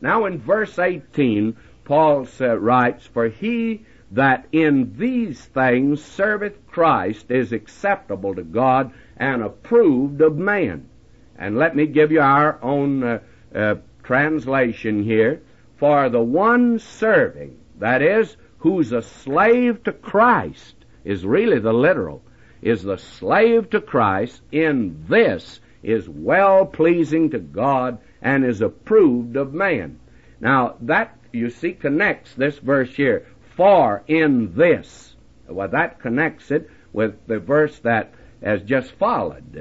Now in verse 18, Paul writes, "For he that in these things serveth Christ is acceptable to God and approved of men." And let me give you our own translation here. "For the one serving," that is, who's a slave to Christ, is really the literal, is the slave to Christ, "in this is well-pleasing to God and is approved of man." Now, that, you see, connects this verse here, "for in this." Well, that connects it with the verse that has just followed,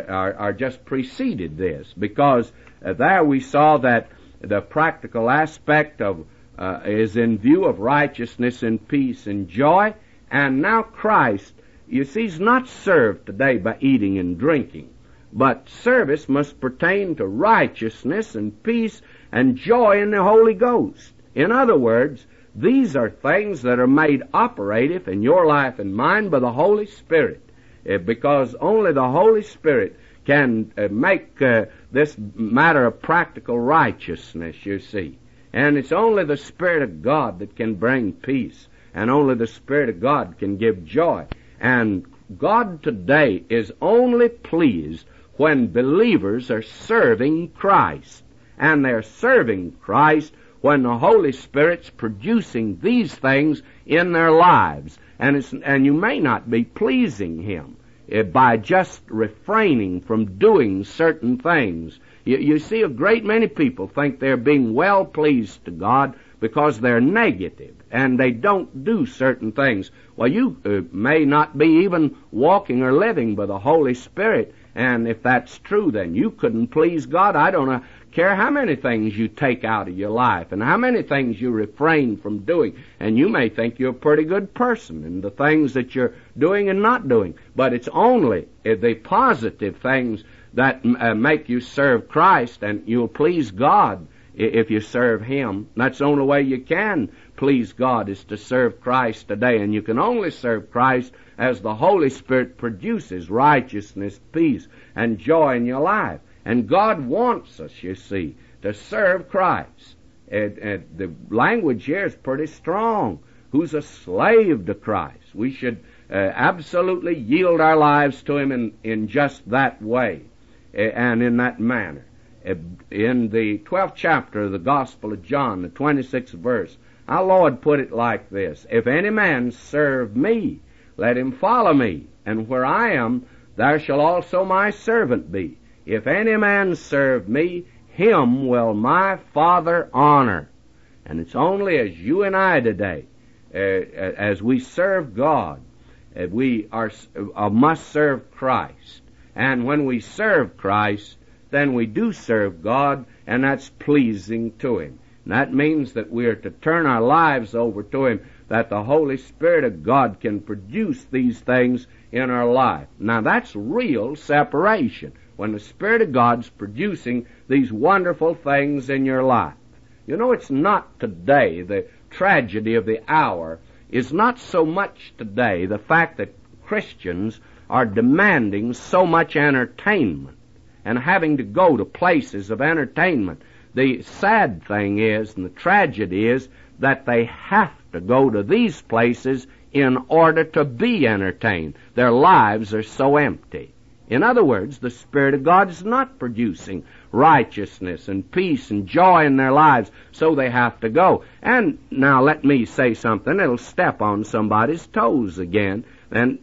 or just preceded this, because there we saw that the practical aspect of is in view of righteousness and peace and joy, and now Christ, you see, is not served today by eating and drinking, but service must pertain to righteousness and peace and joy in the Holy Ghost. In other words, these are things that are made operative in your life and mine by the Holy Spirit, because only the Holy Spirit can make this matter of practical righteousness, you see. And it's only the Spirit of God that can bring peace, and only the Spirit of God can give joy. And God today is only pleased when believers are serving Christ. And they're serving Christ when the Holy Spirit's producing these things in their lives. And you may not be pleasing Him by just refraining from doing certain things. You see, a great many people think they're being well pleased to God because they're negative and they don't do certain things. Well, you may not be even walking or living by the Holy Spirit, and if that's true, then you couldn't please God. I don't care how many things you take out of your life and how many things you refrain from doing, and you may think you're a pretty good person in the things that you're doing and not doing, but it's only the positive things that make you serve Christ, and you'll please God if you serve Him. That's the only way you can please God, is to serve Christ today, and you can only serve Christ as the Holy Spirit produces righteousness, peace, and joy in your life. And God wants us, you see, to serve Christ. The language here is pretty strong. Who's a slave to Christ? We should absolutely yield our lives to Him in just that way and in that manner. In the 12th chapter of the Gospel of John, the 26th verse, our Lord put it like this: "If any man serve me, let him follow me, and where I am, there shall also my servant be. If any man serve me, him will my Father honor." And it's only as you and I today, as we serve God, we must serve Christ. And when we serve Christ, then we do serve God, and that's pleasing to Him. And that means that we are to turn our lives over to Him, that the Holy Spirit of God can produce these things in our life. Now that's real separation, when the Spirit of God's producing these wonderful things in your life. You know, it's not today, the tragedy of the hour is not so much today the fact that Christians are demanding so much entertainment and having to go to places of entertainment. The sad thing is, and the tragedy is, that they have to go to these places in order to be entertained. Their lives are so empty. In other words, the Spirit of God is not producing righteousness and peace and joy in their lives, so they have to go. And now let me say something that'll step on somebody's toes again. And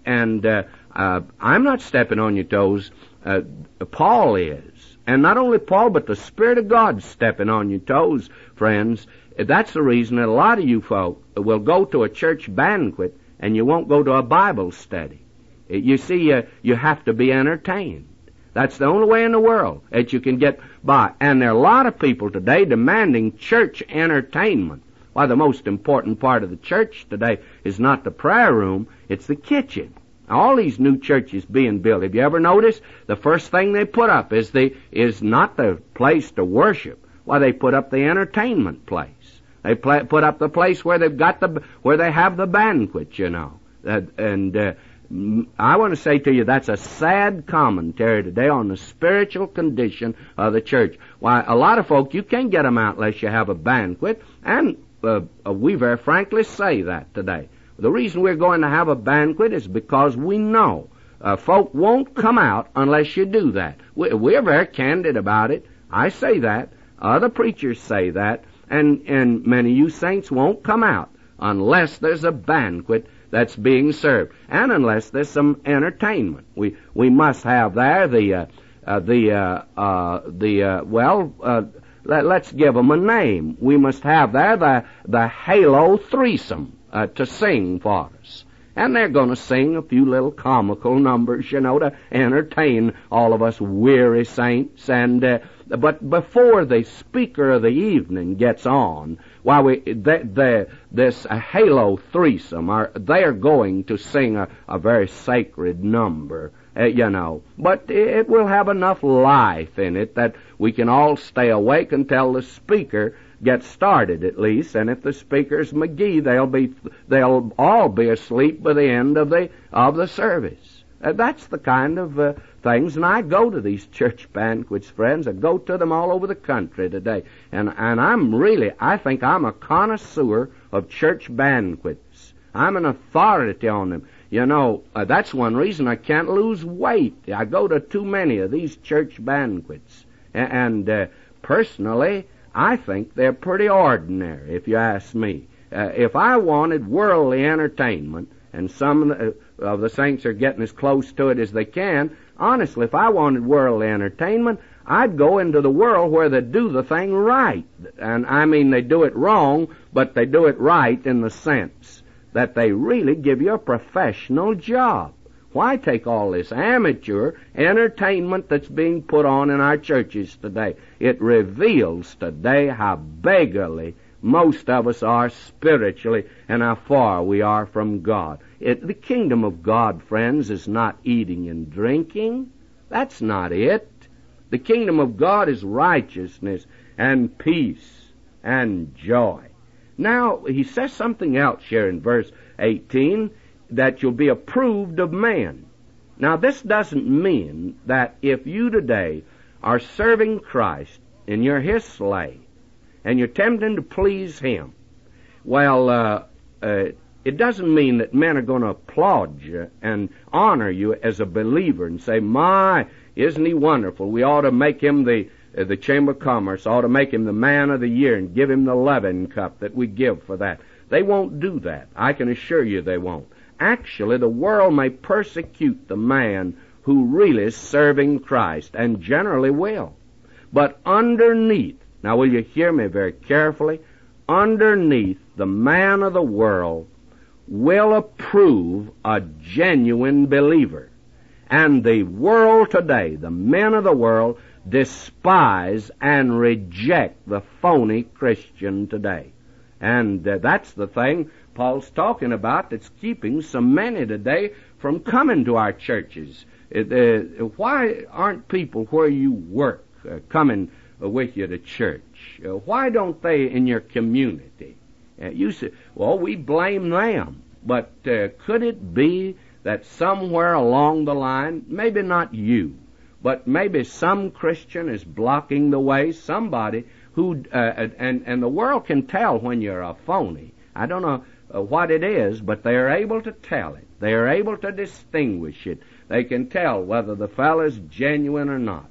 I'm not stepping on your toes. Paul is. And not only Paul, but the Spirit of God's stepping on your toes, friends. That's the reason that a lot of you folk will go to a church banquet and you won't go to a Bible study. You see, you have to be entertained. That's the only way in the world that you can get by. And there are a lot of people today demanding church entertainment. Why, the most important part of the church today is not the prayer room, it's the kitchen. All these new churches being built, have you ever noticed? The first thing they put up is not the place to worship. Why, they put up the entertainment place. They put up the place where they've got where they have the banquet, you know. I want to say to you that's a sad commentary today on the spiritual condition of the church. Why, a lot of folk, you can't get them out unless you have a banquet, and we very frankly say that today. The reason we're going to have a banquet is because we know folk won't come out unless you do that. We're very candid about it. I say that. Other preachers say that. And many of you saints won't come out unless there's a banquet that's being served, and unless there's some entertainment. We must have there let's give them a name. We must have there the Halo threesome to sing for us. And they're going to sing a few little comical numbers, to entertain all of us weary saints. And but before the speaker of the evening gets on, this Halo threesome, they're going to sing a very sacred number, But it will have enough life in it that we can all stay awake until the speaker gets started, at least. And if the speaker's McGee, they'll all be asleep by the end of the service. That's the kind of things. And I go to these church banquets, friends. I go to them all over the country today. And I think I'm a connoisseur of church banquets. I'm an authority on them. That's one reason I can't lose weight. I go to too many of these church banquets. And personally, I think they're pretty ordinary, if you ask me. If I wanted worldly entertainment, and some of the saints are getting as close to it as they can, honestly, if I wanted worldly entertainment, I'd go into the world where they do the thing right. And I mean, they do it wrong, but they do it right in the sense that they really give you a professional job. Why take all this amateur entertainment that's being put on in our churches today? It reveals today how beggarly most of us are spiritually and how far we are from God. The kingdom of God, friends, is not eating and drinking. That's not it. The kingdom of God is righteousness and peace and joy. Now, he says something else here in verse 18, that you'll be approved of men. Now, this doesn't mean that if you today are serving Christ and you're His slave and you're attempting to please Him, it doesn't mean that men are going to applaud you and honor you as a believer and say, "My, isn't he wonderful? We ought to make him the Chamber of Commerce ought to make him the man of the year and give him the leaven cup that we give for that." They won't do that. I can assure you they won't. Actually, the world may persecute the man who really is serving Christ, and generally will. But underneath, now will you hear me very carefully? Underneath, the man of the world will approve a genuine believer. And the world today, the men of the world, despise and reject the phony Christian today. And that's the thing Paul's talking about that's keeping so many today from coming to our churches. Why aren't people where you work coming with you to church? Why don't they in your community? You say, well, we blame them. But could it be that somewhere along the line, maybe not you, but maybe some Christian is blocking the way, somebody who, and the world can tell when you're a phony. I don't know what it is, but they are able to tell it. They are able to distinguish it. They can tell whether the fellow's genuine or not.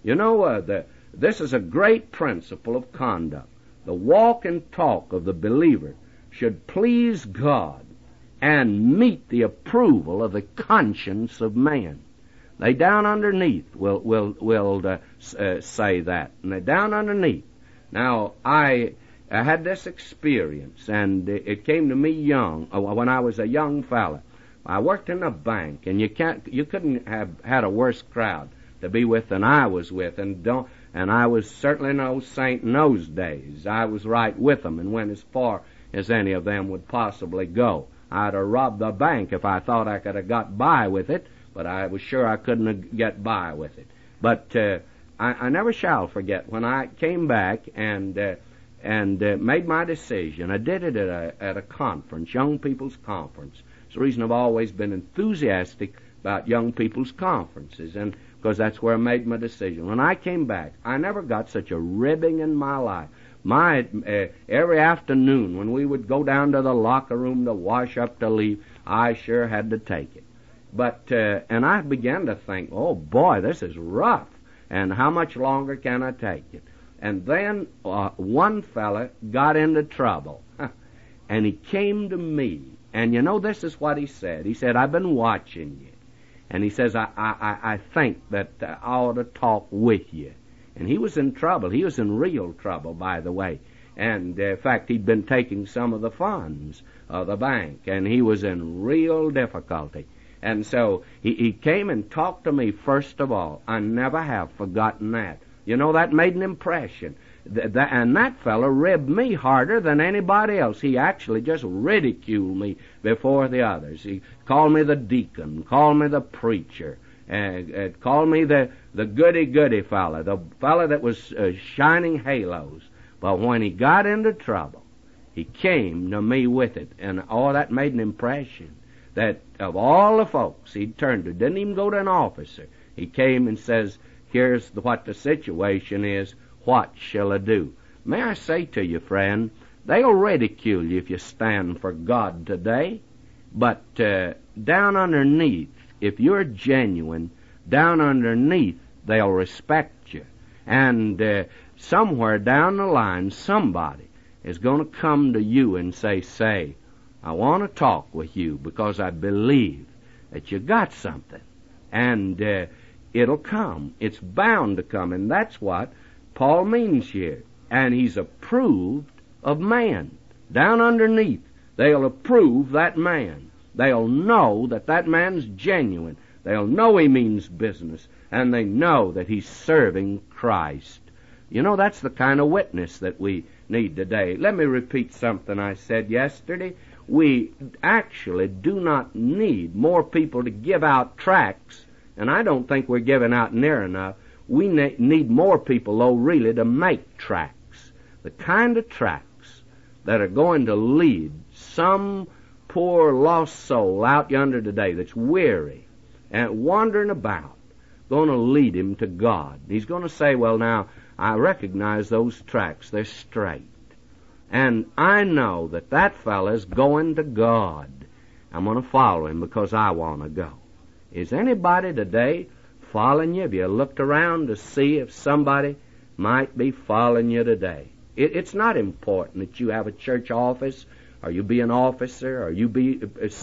This is a great principle of conduct. The walk and talk of the believer should please God and meet the approval of the conscience of man. They down underneath will say that, and they down underneath. Now, I had this experience, and it came to me young, when I was a young fella. I worked in a bank, and you couldn't have had a worse crowd to be with than I was with, and I was certainly no saint in those days. I was right with them and went as far as any of them would possibly go. I'd have robbed the bank if I thought I could have got by with it, but I was sure I couldn't get by with it. But I never shall forget when I came back and made my decision. I did it at a conference, young people's conference. It's the reason I've always been enthusiastic about young people's conferences, and because that's where I made my decision. When I came back, I never got such a ribbing in my life. Every afternoon when we would go down to the locker room to wash up to leave, I sure had to take it. But and I began to think, oh boy, this is rough, and how much longer can I take it? And then one fella got into trouble, and he came to me, and you know, this is what he said. He said, I've been watching you, and he says, I think that I ought to talk with you. And he was in trouble. He was in real trouble, by the way. And, in fact, he'd been taking some of the funds of the bank, and he was in real difficulty. And so he came and talked to me first of all. I never have forgotten that. You know, that made an impression. And that fellow ribbed me harder than anybody else. He actually just ridiculed me before the others. He called me the deacon, called me the preacher, called me the goody-goody fella, the fella that was shining halos. But when he got into trouble, he came to me with it. And that made an impression. That of all the folks he'd turned to, didn't even go to an officer. He came and says, here's what the situation is. What shall I do? May I say to you, friend, they'll ridicule you if you stand for God today. But down underneath, if you're genuine, down underneath, they'll respect you. And somewhere down the line, somebody is going to come to you and say, I want to talk with you because I believe that you got something. And it'll come. It's bound to come. And that's what Paul means here. And he's approved of man. Down underneath, they'll approve that man. They'll know that that man's genuine. They'll know he means business. And they know that he's serving Christ. You know, that's the kind of witness that we need today. Let me repeat something I said yesterday. We actually do not need more people to give out tracts, and I don't think we're giving out near enough. We need more people, though, really, to make tracts. The kind of tracts that are going to lead some poor lost soul out yonder today that's weary and wandering about, going to lead him to God. He's going to say, well, now, I recognize those tracts. They're straight. And I know that that fella's going to God. I'm going to follow him because I want to go. Is anybody today following you? Have you looked around to see if somebody might be following you today? It's not important that you have a church office, or you be an officer, or you be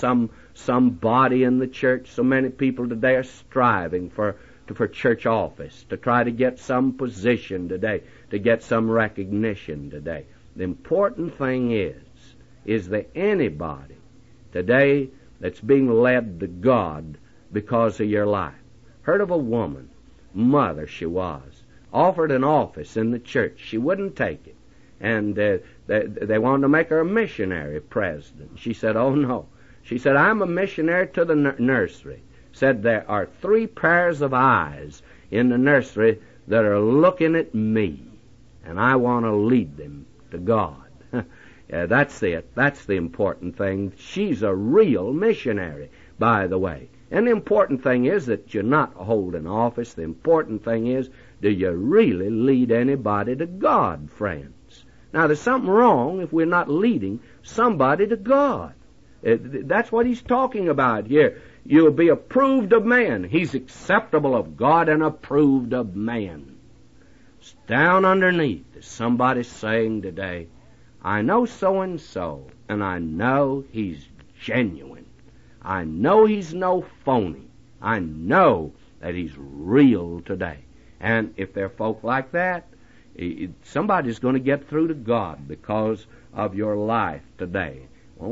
somebody in the church. So many people today are striving for church office, to try to get some position today, to get some recognition today. The important thing is there anybody today that's being led to God because of your life? Heard of a woman, mother she was, offered an office in the church. She wouldn't take it. And they wanted to make her a missionary president. She said, oh no. She said, I'm a missionary to the nursery. Said there are 3 pairs of eyes in the nursery that are looking at me, and I want to lead them to God. Yeah, that's it. That's the important thing. She's a real missionary, by the way. And the important thing is that you're not holding office. The important thing is, do you really lead anybody to God, friends? Now, there's something wrong if we're not leading somebody to God. That's what he's talking about here. You'll be approved of man. He's acceptable of God and approved of man. It's down underneath. There's somebody saying today, I know so-and-so, and I know he's genuine. I know he's no phony. I know that he's real today. And if there are folk like that, somebody's going to get through to God because of your life today.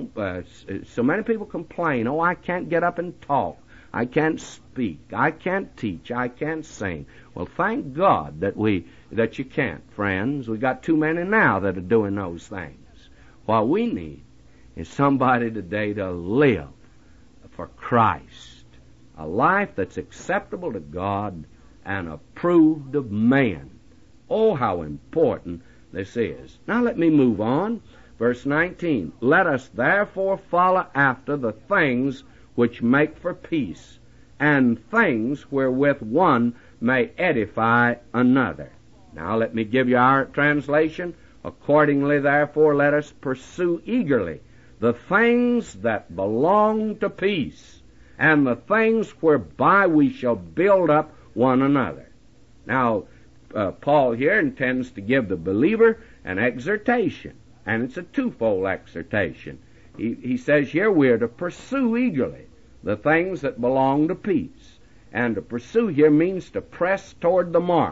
So many people complain, oh, I can't get up and talk. I can't speak. I can't teach. I can't sing. Well, thank God that you can't, friends. We got too many now that are doing those things. What we need is somebody today to live for Christ, a life that's acceptable to God and approved of man. Oh, how important this is. Now let me move on. Verse 19, let us therefore follow after the things which make for peace, and things wherewith one may edify another. Now let me give you our translation. Accordingly, therefore, let us pursue eagerly the things that belong to peace, and the things whereby we shall build up one another. Now, Paul here intends to give the believer an exhortation, and it's a twofold exhortation. He says here we're to pursue eagerly the things that belong to peace. And to pursue here means to press toward the mark.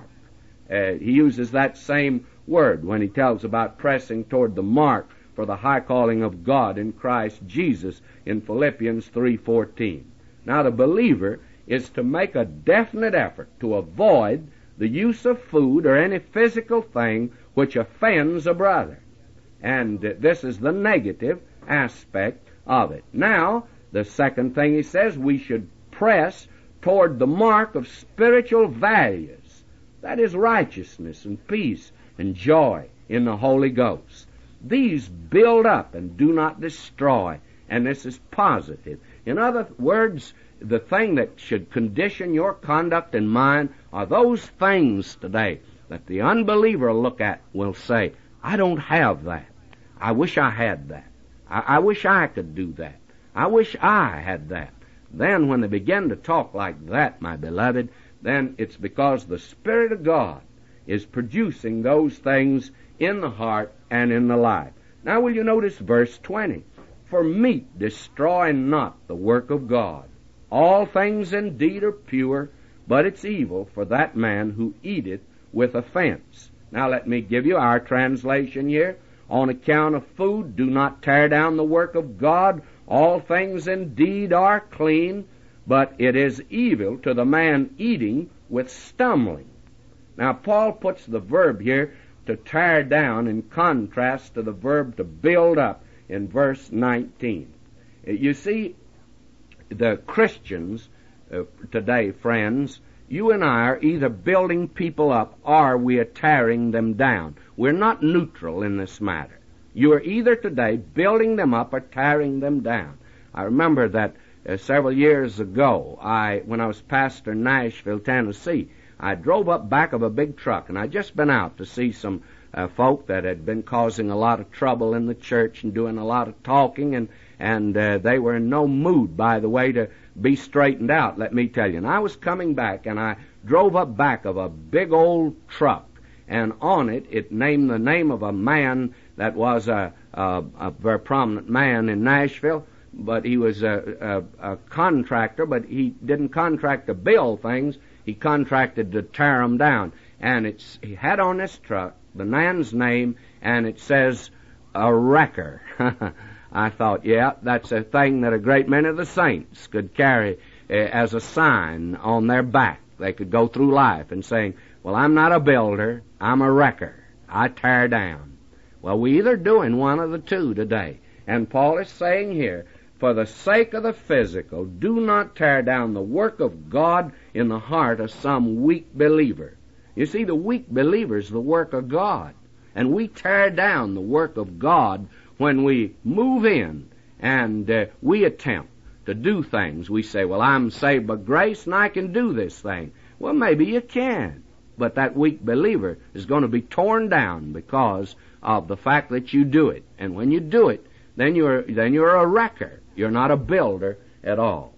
He uses that same word when he tells about pressing toward the mark for the high calling of God in Christ Jesus in Philippians 3:14. Now the believer is to make a definite effort to avoid the use of food or any physical thing which offends a brother. And this is the negative aspect of it. Now, the second thing he says, we should press toward the mark of spiritual values. That is righteousness and peace and joy in the Holy Ghost. These build up and do not destroy, and this is positive. In other words, the thing that should condition your conduct and mind are those things today that the unbeliever will look at will say, I don't have that. I wish I had that. I wish I could do that. I wish I had that. Then when they begin to talk like that, my beloved, then it's because the Spirit of God is producing those things in the heart and in the life. Now will you notice verse 20? For meat destroy not the work of God. All things indeed are pure, but it's evil for that man who eateth with offense. Now let me give you our translation here. On account of food, do not tear down the work of God. All things indeed are clean, but it is evil to the man eating with stumbling. Now Paul puts the verb here to tear down in contrast to the verb to build up in verse 19. You see, the Christians today, friends, you and I are either building people up or we are tearing them down. We're not neutral in this matter. You are either today building them up or tearing them down. I remember that several years ago, when I was pastor in Nashville, Tennessee, I drove up back of a big truck, and I'd just been out to see some folk that had been causing a lot of trouble in the church and doing a lot of talking, and they were in no mood, by the way, to be straightened out, let me tell you. And I was coming back, and I drove up back of a big old truck, and on it named the name of a man that was a very prominent man in Nashville, but he was a contractor, but he didn't contract to build things, he contracted to tear them down. And he had on this truck the man's name, and it says, a wrecker. I thought, yeah, that's a thing that a great many of the saints could carry as a sign on their back. They could go through life and saying, well, I'm not a builder, I'm a wrecker. I tear down. Well, we're either doing one of the two today. And Paul is saying here, for the sake of the physical, do not tear down the work of God in the heart of some weak believer. You see, the weak believer is the work of God. And we tear down the work of God when we move in and we attempt to do things. We say, well, I'm saved by grace and I can do this thing. Well, maybe you can. But that weak believer is going to be torn down because of the fact that you do it. And when you do it, then you're a wrecker. You're not a builder at all.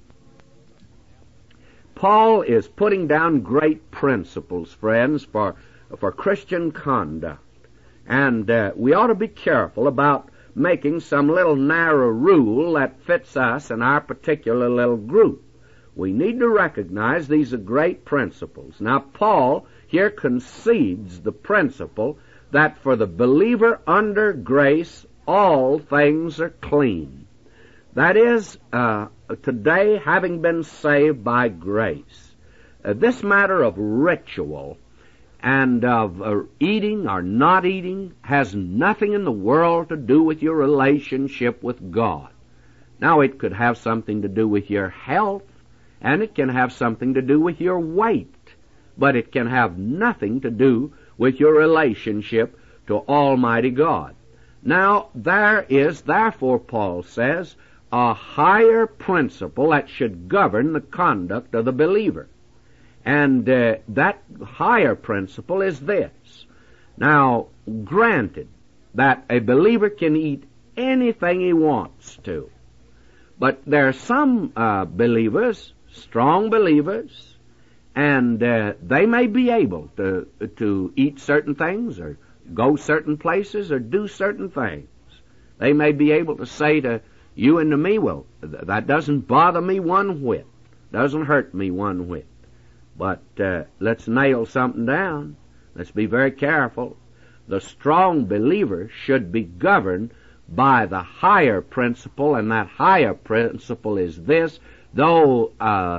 Paul is putting down great principles, friends, for Christian conduct. And we ought to be careful about making some little narrow rule that fits us and our particular little group. We need to recognize these are great principles. Now, Paul here concedes the principle that for the believer under grace, all things are clean. That is, today, having been saved by grace, this matter of ritual and of eating or not eating has nothing in the world to do with your relationship with God. Now, it could have something to do with your health, and it can have something to do with your weight, but it can have nothing to do with your relationship to Almighty God. Now, there is, therefore, Paul says, a higher principle that should govern the conduct of the believer. And that higher principle is this. Now, granted that a believer can eat anything he wants to, but there are some believers, strong believers, and they may be able to eat certain things or go certain places or do certain things. They may be able to say to you and to me, well, that doesn't bother me one whit, doesn't hurt me one whit. But let's nail something down. Let's be very careful. The strong believer should be governed by the higher principle, and that higher principle is this: though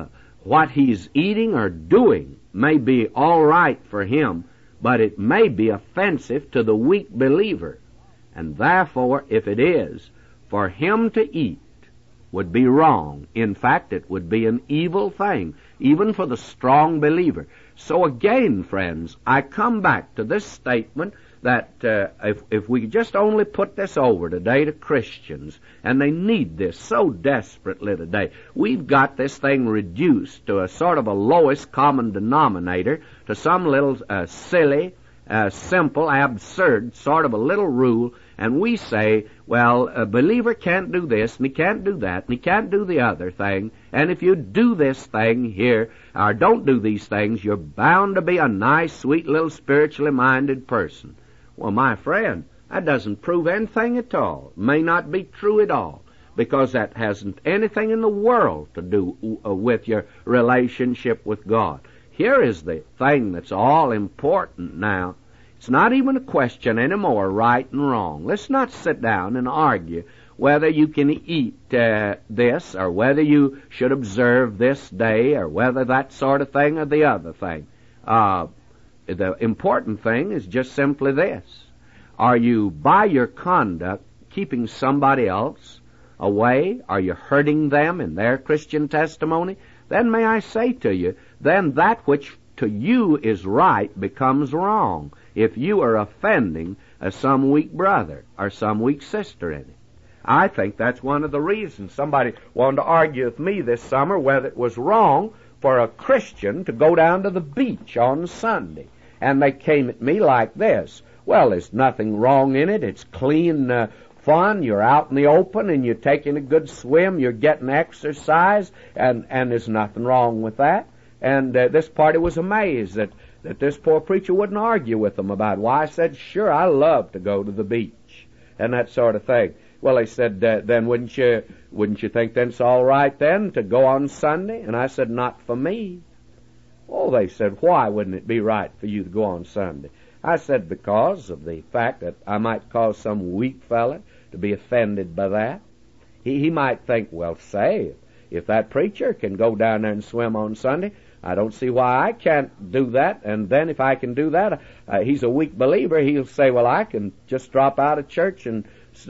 what he's eating or doing may be all right for him, but it may be offensive to the weak believer. And therefore, if it is, for him to eat would be wrong. In fact, it would be an evil thing, even for the strong believer. So again, friends, I come back to this statement that if we just only put this over today to Christians, and they need this so desperately today, we've got this thing reduced to a sort of a lowest common denominator, to some little silly, simple, absurd sort of a little rule, and we say, well, a believer can't do this, and he can't do that, and he can't do the other thing, and if you do this thing here, or don't do these things, you're bound to be a nice, sweet little spiritually minded person. Well, my friend, that doesn't prove anything at all. It may not be true at all, because that hasn't anything in the world to do with your relationship with God. Here is the thing that's all important now. It's not even a question anymore, right and wrong. Let's not sit down and argue whether you can eat this, or whether you should observe this day, or whether that sort of thing or the other thing. The important thing is just simply this. Are you, by your conduct, keeping somebody else away? Are you hurting them in their Christian testimony? Then may I say to you, then that which to you is right becomes wrong if you are offending some weak brother or some weak sister in it. I think that's one of the reasons somebody wanted to argue with me this summer whether it was wrong for a Christian to go down to the beach on Sunday. And they came at me like this: well, there's nothing wrong in it. It's clean fun. You're out in the open and you're taking a good swim. You're getting exercise, and there's nothing wrong with that. And this party was amazed that this poor preacher wouldn't argue with them about it. Why, I said, sure, I love to go to the beach and that sort of thing. Well, they said, then wouldn't you think then it's all right then to go on Sunday? And I said, not for me. Oh, they said, why wouldn't it be right for you to go on Sunday? I said, because of the fact that I might cause some weak fella to be offended by that. He might think, well, say, if that preacher can go down there and swim on Sunday, I don't see why I can't do that. And then if I can do that, he's a weak believer. He'll say, well, I can just drop out of church and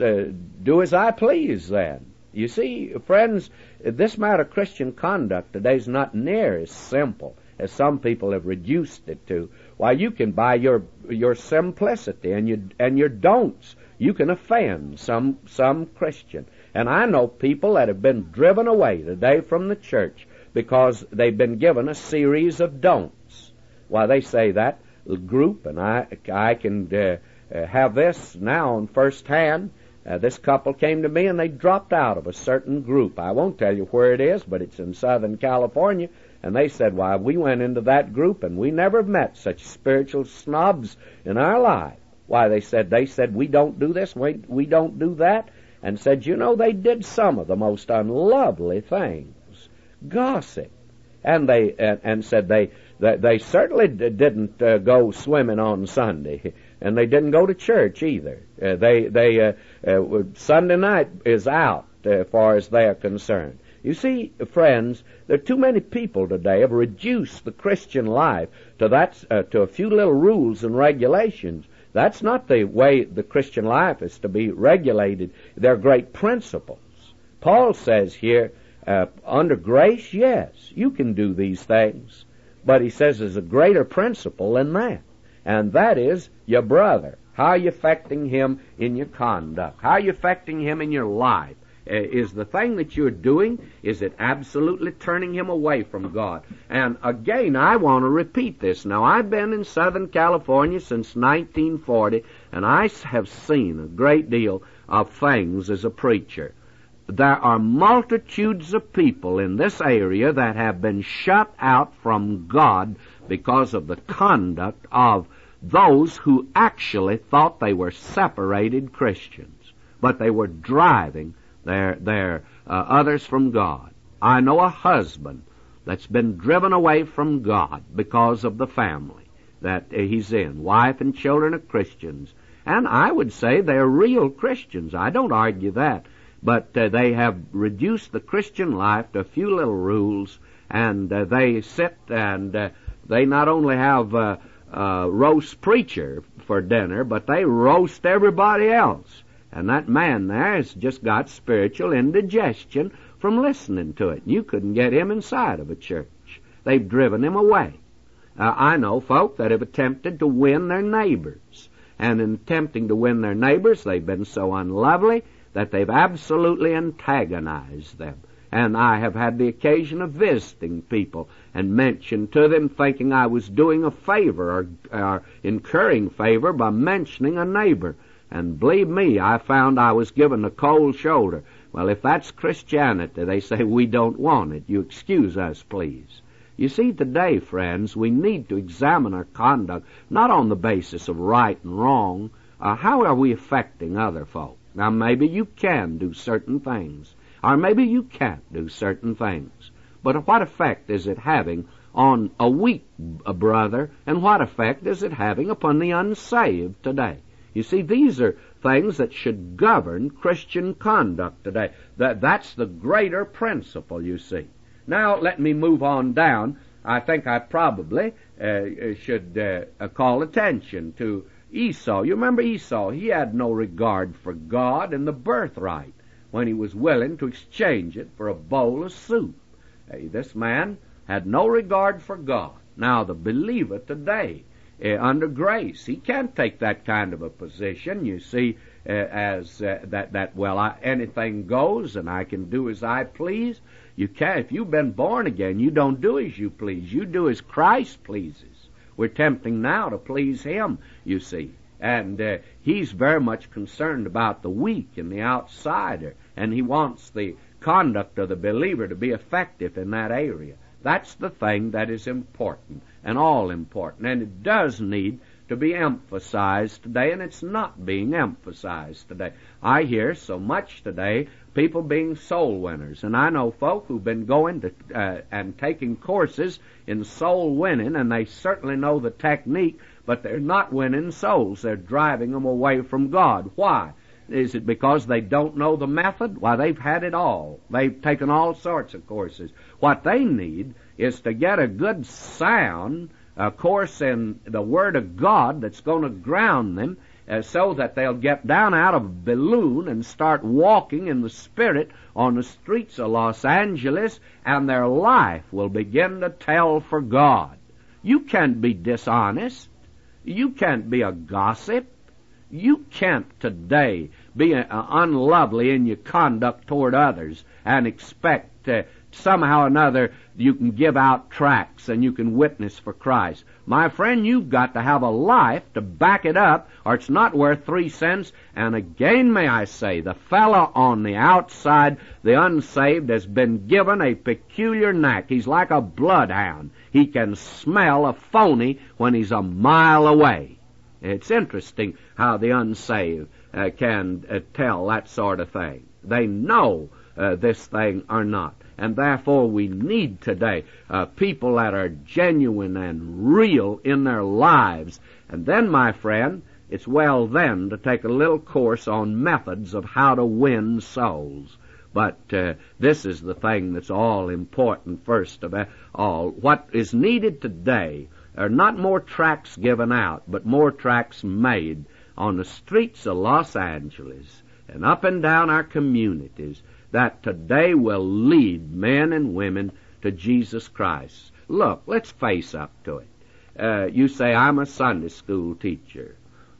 do as I please then. You see, friends, this matter of Christian conduct today is not near as simple as some people have reduced it to. Why, you can, by your simplicity and your don'ts, you can offend some Christian. And I know people that have been driven away today from the church because they've been given a series of don'ts. Why, they say that group, and I can have this now on first hand. This couple came to me and they dropped out of a certain group. I won't tell you where it is, but it's in Southern California. And they said, why, we went into that group and we never met such spiritual snobs in our life. Why, they said we don't do this, we don't do that. And said, you know, they did some of the most unlovely things. Gossip. And said they certainly didn't go swimming on Sunday. And they didn't go to church either. Sunday night is out as far as they are concerned. You see, friends, there are too many people today have reduced the Christian life to a few little rules and regulations. That's not the way the Christian life is to be regulated. They're great principles. Paul says here, under grace, yes, you can do these things. But he says there's a greater principle than that. And that is your brother How are you affecting him in your conduct? How are you affecting him in your life? Is the thing that you're doing, is it absolutely turning him away from God? And again, I want to repeat this. Now, I've been in Southern California since 1940, and I have seen a great deal of things as a preacher. There are multitudes of people in this area that have been shut out from God because of the conduct of those who actually thought they were separated Christians, but they were driving their others from God. I know a husband that's been driven away from God because of the family that he's in. Wife and children are Christians, and I would say they're real Christians. I don't argue that. But they have reduced the Christian life to a few little rules, and they sit and they not only have roast preacher for dinner, but they roast everybody else. And that man there has just got spiritual indigestion from listening to it. You couldn't get him inside of a church. They've driven him away. I know folk that have attempted to win their neighbors, and in attempting to win their neighbors, they've been so unlovely that they've absolutely antagonized them. And I have had the occasion of visiting people and mention to them, thinking I was doing a favor or incurring favor by mentioning a neighbor. And believe me, I found I was given a cold shoulder. Well, if that's Christianity, they say, we don't want it. You excuse us, please. You see, today, friends, we need to examine our conduct, not on the basis of right and wrong. How are we affecting other folk? Now, maybe you can do certain things, or maybe you can't do certain things. But what effect is it having on a weak brother, and what effect is it having upon the unsaved today? You see, these are things that should govern Christian conduct today. That's the greater principle, you see. Now, let me move on down. I think I probably should call attention to Esau. You remember Esau? He had no regard for God and the birthright when he was willing to exchange it for a bowl of soup. This man had no regard for God. Now, the believer today, under grace, he can't take that kind of a position, you see, as anything goes and I can do as I please. You can't. If you've been born again, you don't do as you please. You do as Christ pleases. We're attempting now to please him, you see. And he's very much concerned about the weak and the outsider, and he wants the conduct of the believer to be effective in that area. That's the thing that is important, and all important, and it does need to be emphasized today, and it's not being emphasized today. I hear so much today people being soul winners, and I know folk who've been going to and taking courses in soul winning, and they certainly know the technique, but they're not winning souls. They're driving them away from God. Why? Is it because they don't know the method? Why, they've had it all. They've taken all sorts of courses. What they need is to get a good sound course in the Word of God that's going to ground them so that they'll get down out of a balloon and start walking in the Spirit on the streets of Los Angeles, and their life will begin to tell for God. You can't be dishonest. You can't be a gossip. You can't today be unlovely in your conduct toward others and expect somehow or another you can give out tracts and you can witness for Christ. My friend, you've got to have a life to back it up, or it's not worth 3 cents. And again, may I say, the fellow on the outside, the unsaved, has been given a peculiar knack. He's like a bloodhound. He can smell a phony when he's a mile away. It's interesting how the unsaved can tell that sort of thing. They know this thing or not. And therefore we need today people that are genuine and real in their lives. And then, my friend, it's well then to take a little course on methods of how to win souls. But this is the thing that's all important first of all. What is needed today are not more tracts given out, but more tracts made on the streets of Los Angeles and up and down our communities that today will lead men and women to Jesus Christ. Look, let's face up to it. You say, I'm a Sunday school teacher.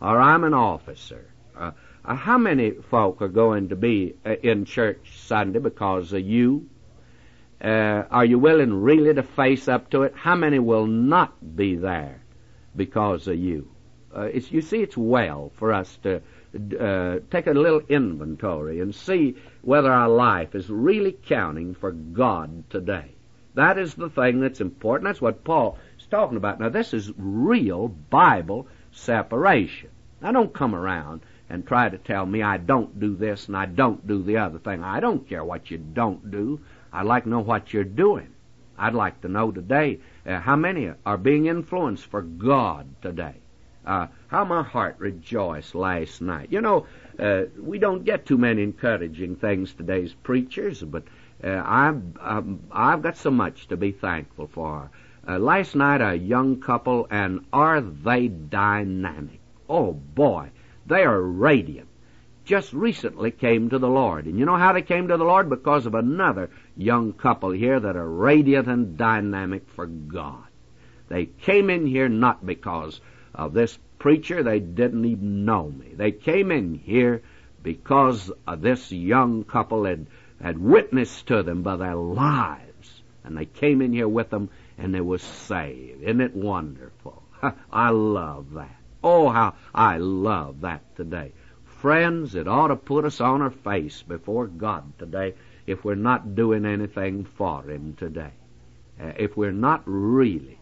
or I'm an officer. How many folk are going to be in church Sunday because of you? Are you willing really to face up to it? How many will not be there because of you? You see, it's well for us to take a little inventory and see whether our life is really counting for God today. That is the thing that's important. That's what Paul is talking about. Now, this is real Bible separation. Now, don't come around and try to tell me I don't do this and I don't do the other thing. I don't care what you don't do. I'd like to know what you're doing. I'd like to know today how many are being influenced for God today. How my heart rejoiced last night. You know, we don't get too many encouraging things today as preachers, but I've got so much to be thankful for. Last night, a young couple, and are they dynamic? Oh, boy, they are radiant. Just recently came to the Lord. And you know how they came to the Lord? Because of another young couple here that are radiant and dynamic for God. They came in here not because of this preacher. They didn't even know me. They came in here because this young couple had witnessed to them by their lives. And they came in here with them, and they were saved. Isn't it wonderful? I love that. Oh, how I love that today. Friends, it ought to put us on our face before God today if we're not doing anything for Him today. If we're not really,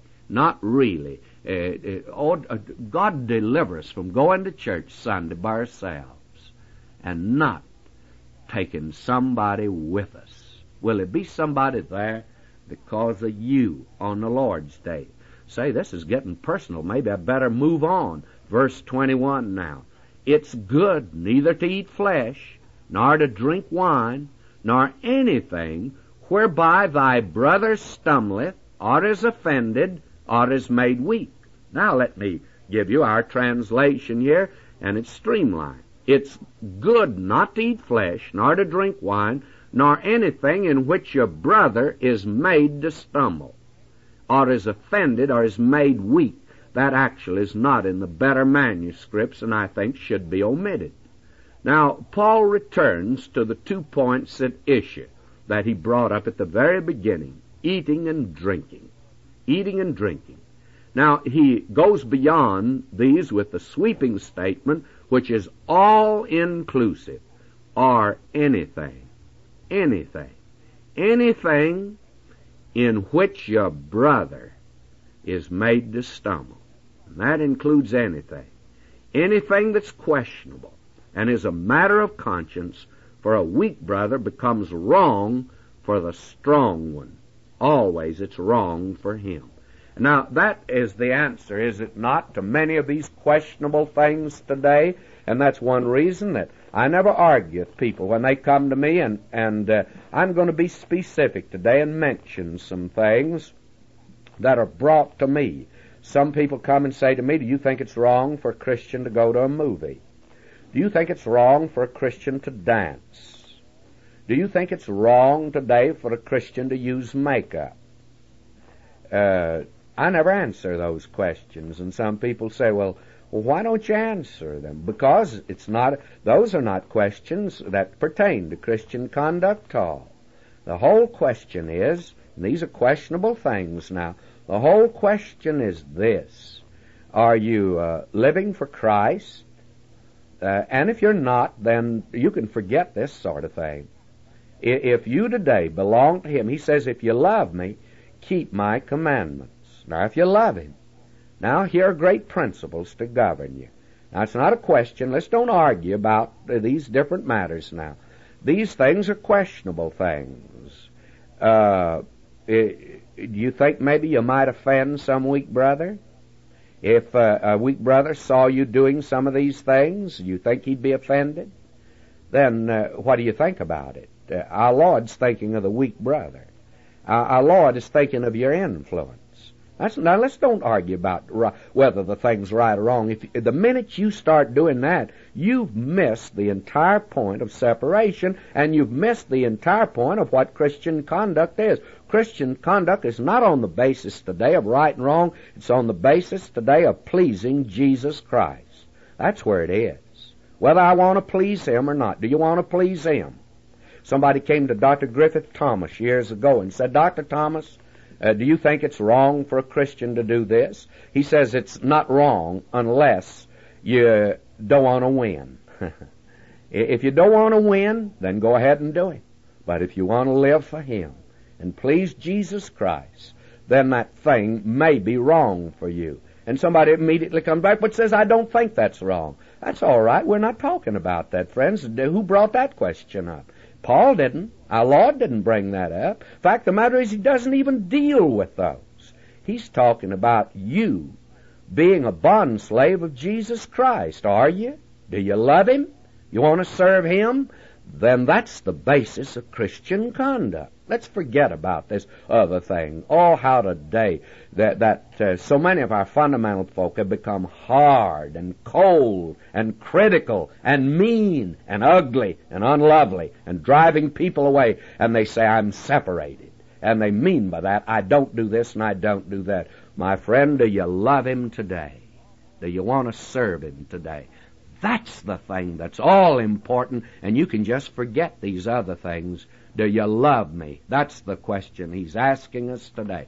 God deliver us from going to church Sunday by ourselves and not taking somebody with us. Will it be somebody there because of you on the Lord's Day? Say, this is getting personal. Maybe I better move on. Verse 21 now. It's good neither to eat flesh, nor to drink wine, nor anything whereby thy brother stumbleth, or is offended, or is made weak. Now let me give you our translation here, and it's streamlined. It's good not to eat flesh, nor to drink wine, nor anything in which your brother is made to stumble, or is offended, or is made weak. That actually is not in the better manuscripts, and I think should be omitted. Now, Paul returns to the 2 points at issue that he brought up at the very beginning, eating and drinking. Eating and drinking. Now, he goes beyond these with the sweeping statement, which is all-inclusive, or anything in which your brother is made to stumble. And that includes anything that's questionable and is a matter of conscience for a weak brother becomes wrong for the strong one. Always it's wrong for him. Now, that is the answer, is it not, to many of these questionable things today? And that's one reason that I never argue with people when they come to me, and I'm going to be specific today and mention some things that are brought to me. Some people come and say to me, do you think it's wrong for a Christian to go to a movie? Do you think it's wrong for a Christian to dance? Do you think it's wrong today for a Christian to use makeup? I never answer those questions, and some people say, well, why don't you answer them? Because those are not questions that pertain to Christian conduct at all. The whole question is, and these are questionable things now, the whole question is this: are you living for Christ? And if you're not, then you can forget this sort of thing. If you today belong to Him, He says, if you love me, keep my commandments. Now, if you love Him, now here are great principles to govern you. Now, it's not a question. Let's don't argue about these different matters now. These things are questionable things. Do you think maybe you might offend some weak brother? If a weak brother saw you doing some of these things, you think he'd be offended? Then what do you think about it? Our Lord's thinking of the weak brother. Our Lord is thinking of your influence. Now, let's don't argue about whether the thing's right or wrong. The minute you start doing that, you've missed the entire point of separation, and you've missed the entire point of what Christian conduct is. Christian conduct is not on the basis today of right and wrong. It's on the basis today of pleasing Jesus Christ. That's where it is. Whether I want to please him or not. Do you want to please him? Somebody came to Dr. Griffith Thomas years ago and said, Dr. Thomas, do you think it's wrong for a Christian to do this? He says it's not wrong unless you don't want to win. If you don't want to win, then go ahead and do it. But if you want to live for him and please Jesus Christ, then that thing may be wrong for you. And somebody immediately comes back but says, I don't think that's wrong. That's all right. We're not talking about that, friends. Who brought that question up? Paul didn't. Our Lord didn't bring that up. In fact, the matter is he doesn't even deal with those. He's talking about you being a bondslave of Jesus Christ. Are you? Do you love him? You want to serve him? Then that's the basis of Christian conduct. Let's forget about this other thing. Oh, how today that so many of our fundamental folk have become hard and cold and critical and mean and ugly and unlovely and driving people away. And they say, I'm separated. And they mean by that, I don't do this and I don't do that. My friend, do you love him today? Do you want to serve him today? That's the thing that's all important, and you can just forget these other things. Do you love me? That's the question he's asking us today.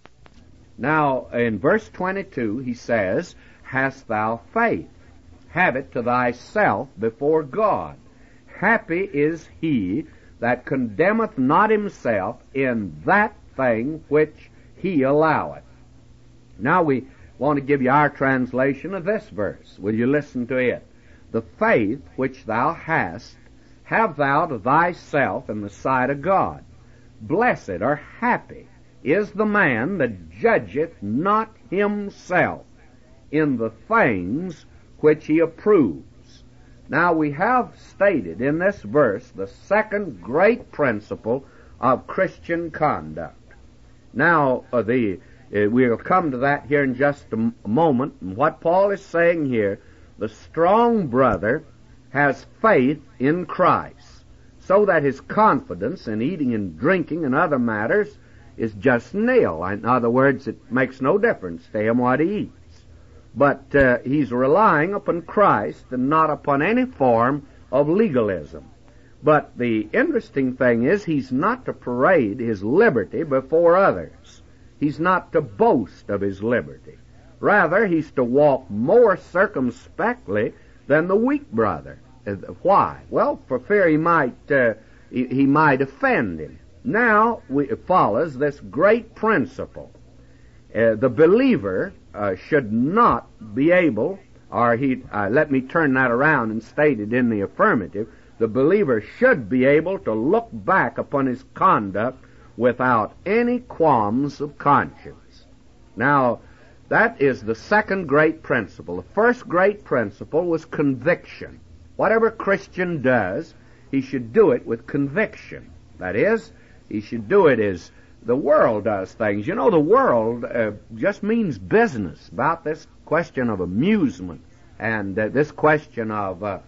Now, in verse 22, he says, Hast thou faith? Have it to thyself before God. Happy is he that condemneth not himself in that thing which he alloweth. Now we want to give you our translation of this verse. Will you listen to it? The faith which thou hast, have thou to thyself in the sight of God. Blessed or happy is the man that judgeth not himself in the things which he approves. Now we have stated in this verse the second great principle of Christian conduct. Now we'll come to that here in just a moment. And what Paul is saying here, the strong brother has faith in Christ, so that his confidence in eating and drinking and other matters is just nil. In other words, it makes no difference to him what he eats. But he's relying upon Christ and not upon any form of legalism. But the interesting thing is he's not to parade his liberty before others. He's not to boast of his liberty. Rather, he's to walk more circumspectly than the weak brother. Why? Well, for fear he might offend him. Now it follows this great principle. The believer should not be able, let me turn that around and state it in the affirmative. The believer should be able to look back upon his conduct without any qualms of conscience. Now, that is the second great principle. The first great principle was conviction. Whatever a Christian does, he should do it with conviction. That is, he should do it as the world does things. You know, the world just means business about this question of amusement and this question of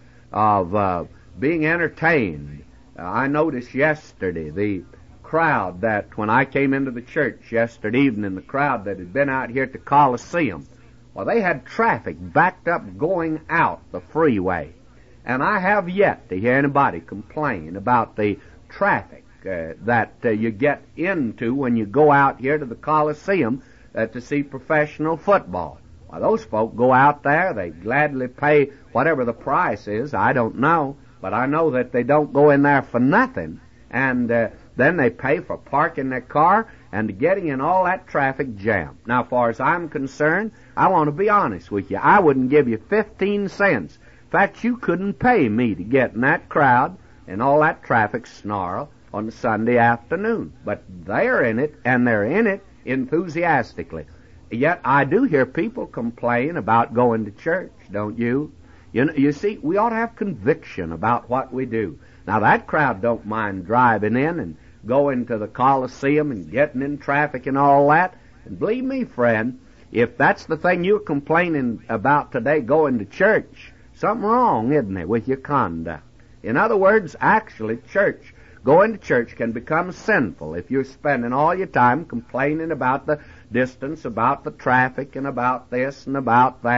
being entertained. I noticed yesterday the crowd that when I came into the church yesterday evening, the crowd that had been out here at the Coliseum, well, they had traffic backed up going out the freeway. And I have yet to hear anybody complain about the traffic that you get into when you go out here to the Coliseum to see professional football. Well, those folk go out there, they gladly pay whatever the price is, I don't know, but I know that they don't go in there for nothing. And then they pay for parking their car and getting in all that traffic jam. Now, as far as I'm concerned, I want to be honest with you. I wouldn't give you 15 cents. In fact, you couldn't pay me to get in that crowd and all that traffic snarl on a Sunday afternoon. But they're in it, and they're in it enthusiastically. Yet I do hear people complain about going to church, don't you? You see, we ought to have conviction about what we do. Now, that crowd don't mind driving in and going to the Coliseum and getting in traffic and all that. And believe me, friend, if that's the thing you're complaining about today, going to church, something wrong, isn't there, with your conduct? In other words, actually, going to church can become sinful if you're spending all your time complaining about the distance, about the traffic, and about this and about that.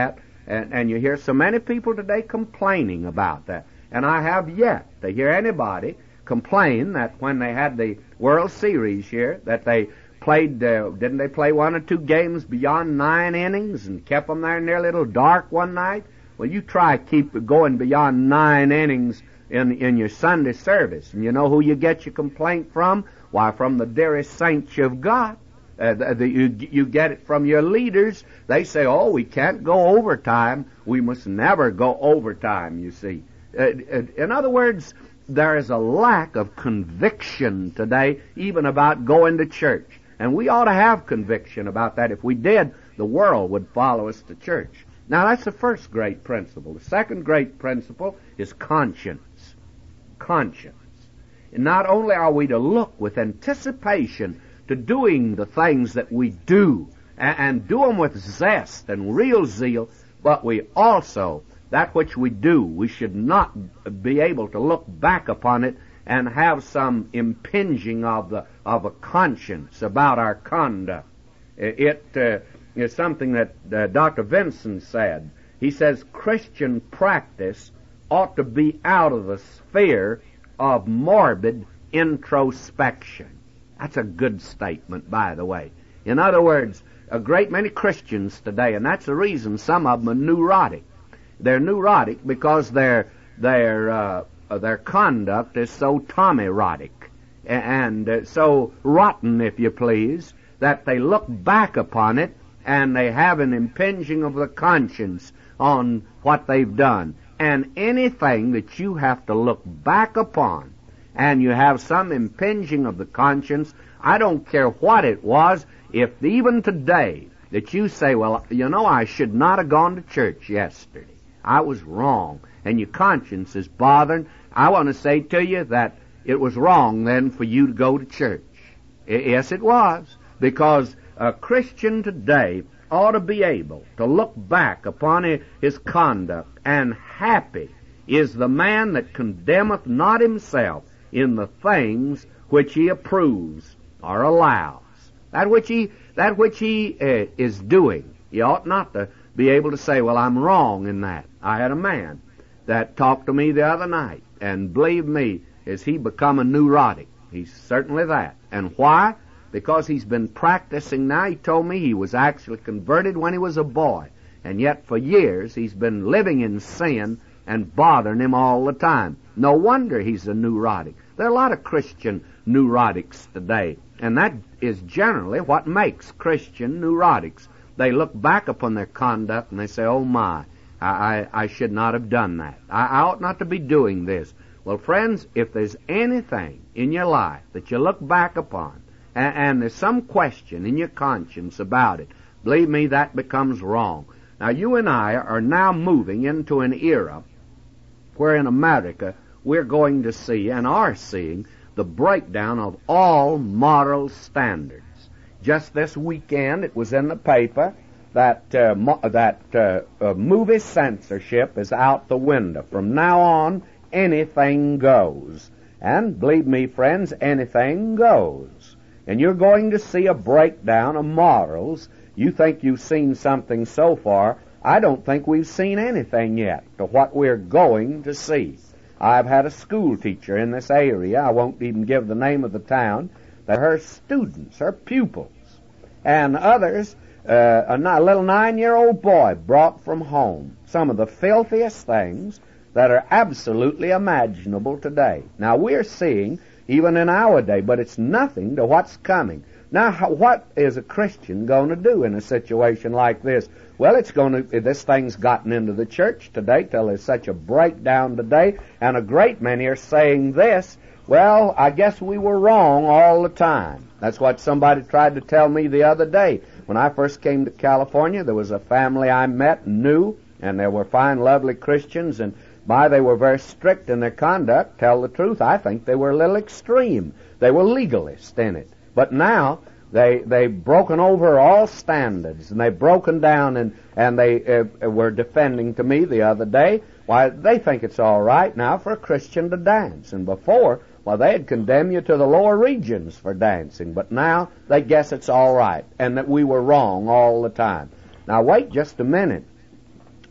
And you hear so many people today complaining about that. And I have yet to hear anybody complain that when they had the World Series here, that they played, didn't they play 1 or 2 games beyond 9 innings and kept them there near a little dark one night? Well, you try keep going beyond 9 innings in your Sunday service. And you know who you get your complaint from? Why, from the dearest saints of God. You get it from your leaders. They say, oh, we can't go overtime. We must never go overtime, you see. In other words, there is a lack of conviction today even about going to church. And we ought to have conviction about that. If we did, the world would follow us to church. Now, that's the first great principle. The second great principle is conscience. Conscience. And not only are we to look with anticipation to doing the things that we do, and do them with zest and real zeal, but we also, that which we do, we should not be able to look back upon it and have some impinging of a conscience about our conduct. It is something that Dr. Vinson said. He says Christian practice ought to be out of the sphere of morbid introspection. That's a good statement, by the way. In other words, a great many Christians today, and that's the reason some of them are neurotic. They're neurotic because their conduct is so Tommy-rotic and so rotten, if you please, that they look back upon it and they have an impinging of the conscience on what they've done. And anything that you have to look back upon and you have some impinging of the conscience, I don't care what it was, if even today that you say, well, you know, I should not have gone to church yesterday. I was wrong. And your conscience is bothering. I want to say to you that it was wrong then for you to go to church. Yes, it was. Because a Christian today ought to be able to look back upon his conduct, and happy is the man that condemneth not himself in the things which he approves or allows. That which he is doing. He ought not to be able to say, well, I'm wrong in that. I had a man that talked to me the other night, and believe me, is he become a neurotic. He's certainly that. And why? Because he's been practicing now. He told me he was actually converted when he was a boy, and yet for years he's been living in sin and bothering him all the time. No wonder he's a neurotic. There are a lot of Christian neurotics today, and that is generally what makes Christian neurotics. They look back upon their conduct and they say, oh my, I should not have done that. I ought not to be doing this. Well, friends, if there's anything in your life that you look back upon and there's some question in your conscience about it, believe me, that becomes wrong. Now, you and I are now moving into an era where in America we're going to see and are seeing the breakdown of all moral standards. Just this weekend, it was in the paper that movie censorship is out the window. From now on, anything goes. And believe me, friends, anything goes. And you're going to see a breakdown of morals. You think you've seen something so far. I don't think we've seen anything yet to what we're going to see. I've had a school teacher in this area, I won't even give the name of the town, that her students, her pupils, and others, a little 9-year-old boy brought from home some of the filthiest things that are absolutely imaginable today. Now, we're seeing, even in our day, but it's nothing to what's coming. Now, what is a Christian going to do in a situation like this? Well, this thing's gotten into the church today till there's such a breakdown today, and a great many are saying this, well, I guess we were wrong all the time. That's what somebody tried to tell me the other day. When I first came to California, there was a family I met and knew, and they were fine, lovely Christians, and they were very strict in their conduct. Tell the truth, I think they were a little extreme. They were legalist in it. But now, they've broken over all standards, and they've broken down, and they were defending to me the other day, why, they think it's all right now for a Christian to dance. And before, well, they'd condemn you to the lower regions for dancing, but now they guess it's all right, and that we were wrong all the time. Now, wait just a minute.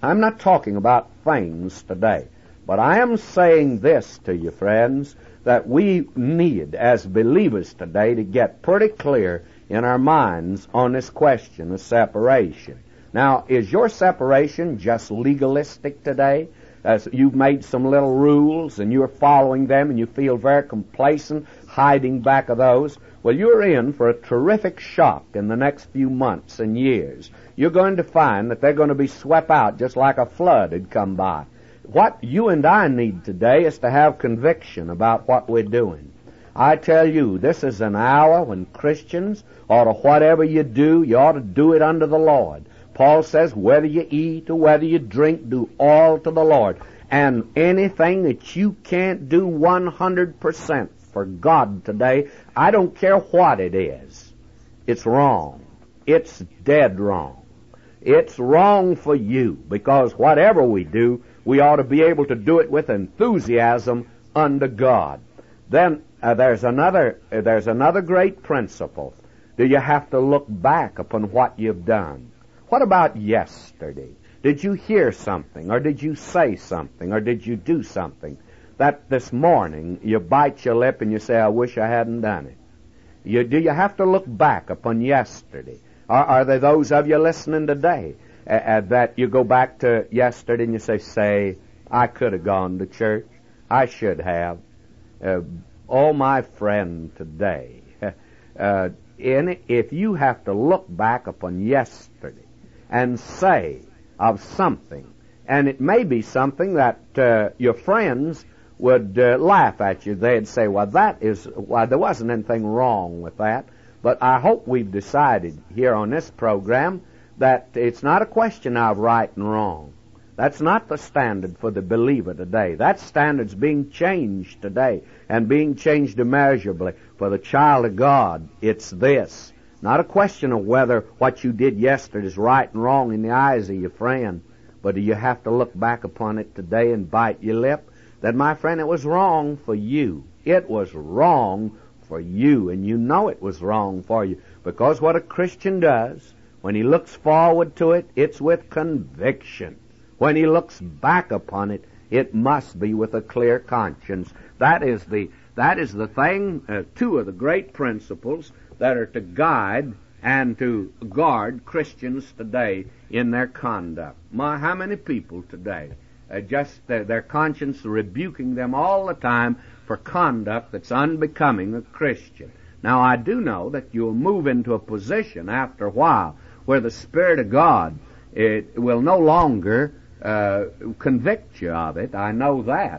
I'm not talking about things today. But I am saying this to you, friends, that we need, as believers today, to get pretty clear in our minds on this question of separation. Now, is your separation just legalistic today? As you've made some little rules and you're following them and you feel very complacent, hiding back of those? Well, you're in for a terrific shock in the next few months and years. You're going to find that they're going to be swept out just like a flood had come by. What you and I need today is to have conviction about what we're doing. I tell you, this is an hour when Christians ought to, whatever you do, you ought to do it unto the Lord. Paul says, whether you eat or whether you drink, do all to the Lord. And anything that you can't do 100% for God today, I don't care what it is, it's wrong. It's dead wrong. It's wrong for you, because whatever we do, we ought to be able to do it with enthusiasm unto God. Then there's another great principle. Do you have to look back upon what you've done? What about yesterday? Did you hear something, or did you say something, or did you do something that this morning you bite your lip and you say, I wish I hadn't done it? Do you have to look back upon yesterday? Are there those of you listening today that you go back to yesterday and you say, I could have gone to church. I should have. Oh, my friend, today, if you have to look back upon yesterday and say of something, and it may be something that your friends would laugh at you. They'd say, well, there wasn't anything wrong with that. But I hope we've decided here on this program that it's not a question of right and wrong. That's not the standard for the believer today. That standard's being changed today, and being changed immeasurably. For the child of God, it's this. Not a question of whether what you did yesterday is right and wrong in the eyes of your friend, but do you have to look back upon it today and bite your lip? That, my friend, it was wrong for you. It was wrong for you, and you know it was wrong for you, because what a Christian does, when he looks forward to it, it's with conviction. When he looks back upon it, it must be with a clear conscience. That is the thing, two of the great principles that are to guide and to guard Christians today in their conduct. How many people today, their conscience rebuking them all the time for conduct that's unbecoming a Christian. Now, I do know that you'll move into a position after a while where the Spirit of God will no longer convict you of it. I know that.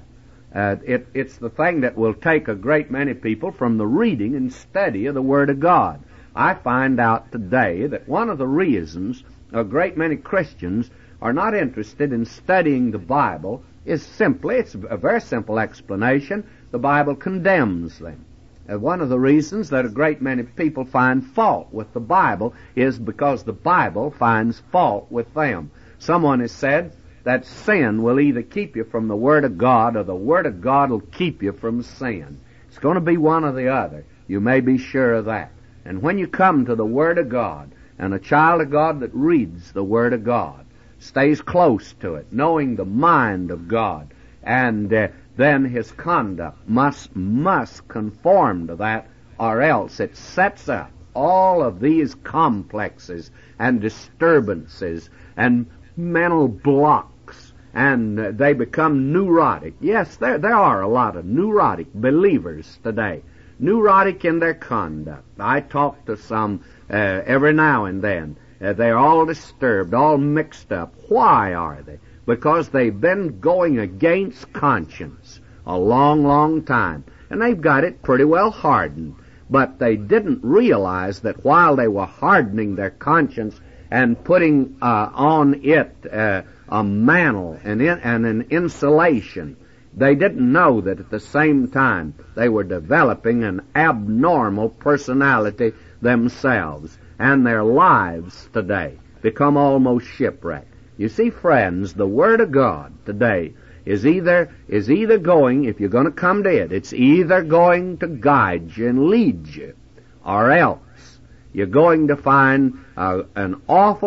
It's the thing that will take a great many people from the reading and study of the Word of God. I find out today that one of the reasons a great many Christians are not interested in studying the Bible is simply, it's a very simple explanation, the Bible condemns them. One of the reasons that a great many people find fault with the Bible is because the Bible finds fault with them. Someone has said that sin will either keep you from the Word of God, or the Word of God will keep you from sin. It's going to be one or the other. You may be sure of that. And when you come to the Word of God, and a child of God that reads the Word of God, stays close to it, knowing the mind of God, and then his conduct must conform to that, or else it sets up all of these complexes and disturbances and mental blocks, and they become neurotic. Yes, there are a lot of neurotic believers today, neurotic in their conduct. I talk to some every now and then. They're all disturbed, all mixed up. Why are they? Because they've been going against conscience a long, long time. And they've got it pretty well hardened. But they didn't realize that while they were hardening their conscience and putting on it a mantle and an insulation, they didn't know that at the same time they were developing an abnormal personality themselves. And their lives today become almost shipwrecked. You see, friends, the Word of God today is either going, if you're going to come to it, it's either going to guide you and lead you, or else you're going to find an awful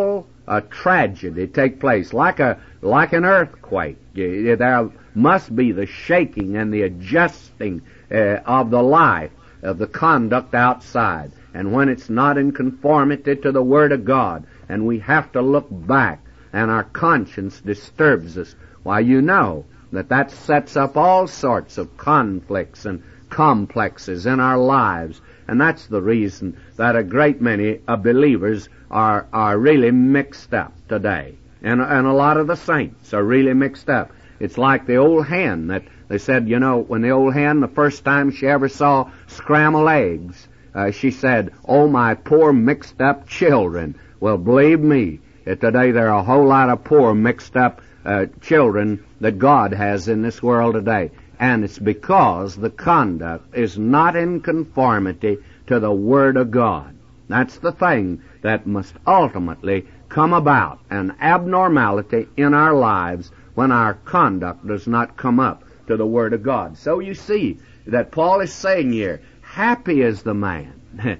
a tragedy take place, like an earthquake. There must be the shaking and the adjusting of the life, of the conduct outside. And when it's not in conformity to the Word of God, and we have to look back, and our conscience disturbs us, why, you know that sets up all sorts of conflicts and complexes in our lives. And that's the reason that a great many believers are really mixed up today. And a lot of the saints are really mixed up. It's like the old hen that they said, you know, when the old hen, the first time she ever saw scrambled eggs, she said, "Oh, my poor mixed up children." Well, believe me, today there are a whole lot of poor mixed up children that God has in this world today. And it's because the conduct is not in conformity to the Word of God. That's the thing that must ultimately come about, an abnormality in our lives when our conduct does not come up to the Word of God. So you see that Paul is saying here, happy is the man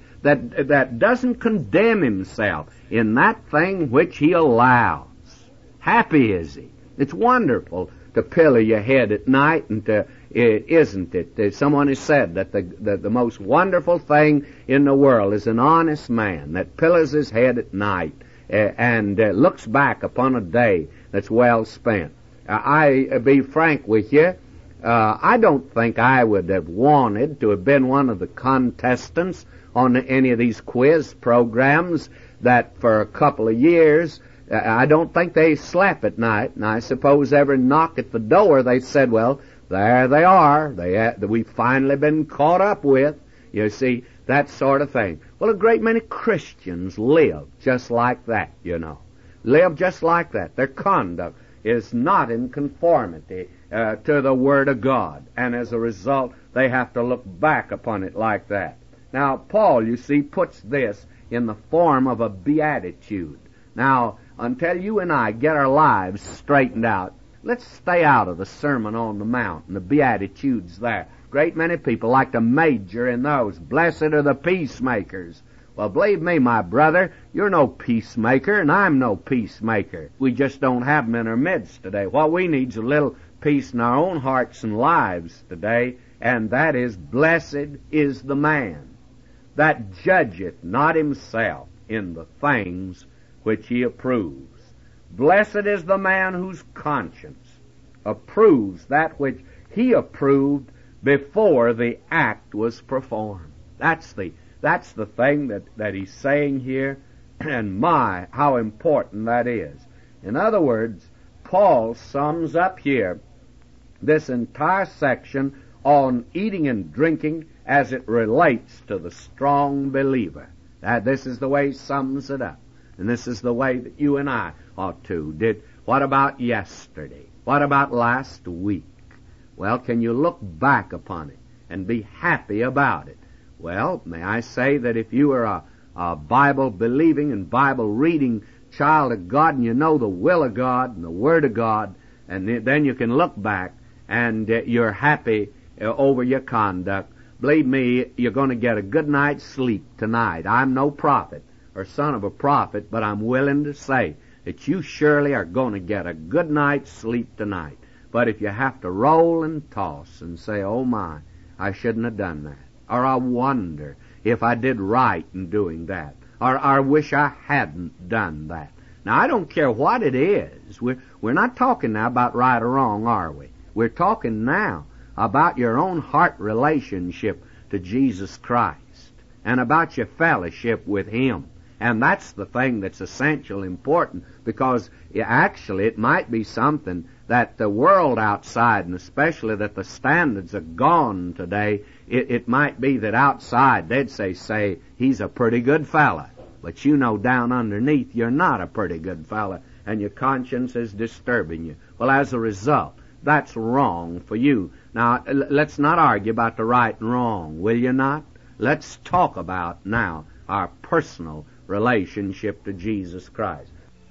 that doesn't condemn himself in that thing which he allows. Happy is he. It's wonderful to pillow your head at night, and isn't it? Someone has said that the most wonderful thing in the world is an honest man that pillows his head at night and looks back upon a day that's well spent. I be frank with you, I don't think I would have wanted to have been one of the contestants on any of these quiz programs that for a couple of years I don't think they slept at night, and I suppose every knock at the door they said, well, there they are. We've finally been caught up with. You see, that sort of thing. Well, a great many Christians live just like that, you know. Live just like that. Their conduct is not in conformity to the Word of God, and as a result, they have to look back upon it like that. Now, Paul, you see, puts this in the form of a beatitude. Now, until you and I get our lives straightened out, let's stay out of the Sermon on the Mount and the Beatitudes there. Great many people like to major in those. Blessed are the peacemakers. Well, believe me, my brother, you're no peacemaker, and I'm no peacemaker. We just don't have them in our midst today. What we need is a little peace in our own hearts and lives today, and that is, blessed is the man that judgeth not himself in the things which he approves. Blessed is the man whose conscience approves that which he approved before the act was performed. That's the thing that he's saying here, and my, how important that is. In other words, Paul sums up here this entire section on eating and drinking as it relates to the strong believer. This is the way he sums it up. And this is the way that you and I ought to. What about yesterday? What about last week? Well, can you look back upon it and be happy about it? Well, may I say that if you are a Bible-believing and Bible-reading child of God, and you know the will of God and the Word of God, and then you can look back and you're happy over your conduct, believe me, you're going to get a good night's sleep tonight. I'm no prophet or son of a prophet, but I'm willing to say that you surely are going to get a good night's sleep tonight. But if you have to roll and toss and say, oh my, I shouldn't have done that, or I wonder if I did right in doing that, or I wish I hadn't done that. Now, I don't care what it is. We're not talking now about right or wrong, are we? We're talking now about your own heart relationship to Jesus Christ and about your fellowship with Him. And that's the thing that's essentially important, because actually it might be something that the world outside, and especially that the standards are gone today, it might be that outside they'd say, he's a pretty good fella. But you know down underneath you're not a pretty good fella, and your conscience is disturbing you. Well, as a result, that's wrong for you. Now, let's not argue about the right and wrong, will you not? Let's talk about now our personal relationship to Jesus Christ.